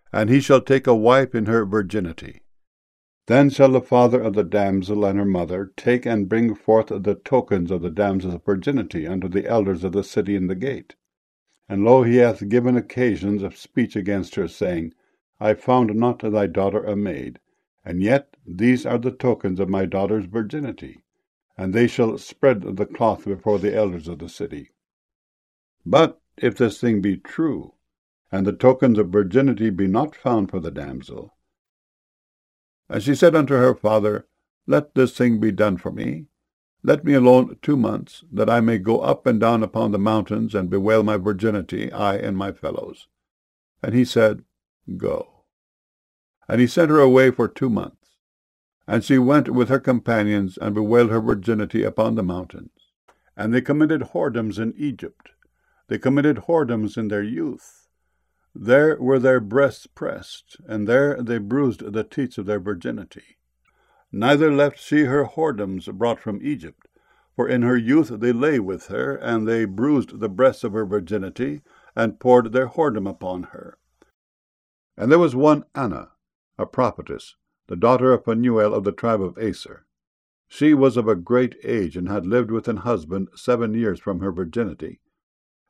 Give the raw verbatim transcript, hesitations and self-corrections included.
and he shall take a wife in her virginity. Then shall the father of the damsel and her mother take and bring forth the tokens of the damsel's virginity unto the elders of the city in the gate. And lo, he hath given occasions of speech against her, saying, I found not thy daughter a maid, and yet these are the tokens of my daughter's virginity. And they shall spread the cloth before the elders of the city. But if this thing be true, and the tokens of virginity be not found for the damsel, and she said unto her father, Let this thing be done for me. Let me alone two months, that I may go up and down upon the mountains, and bewail my virginity, I and my fellows. And he said, Go. And he sent her away for two months. And she went with her companions, and bewailed her virginity upon the mountains. And they committed whoredoms in Egypt. They committed whoredoms in their youth. There were their breasts pressed, and there they bruised the teats of their virginity. Neither left she her whoredoms brought from Egypt, for in her youth they lay with her, and they bruised the breasts of her virginity, and poured their whoredom upon her. And there was one Anna, a prophetess, the daughter of Phanuel of the tribe of Aser. She was of a great age, and had lived with an husband seven years from her virginity,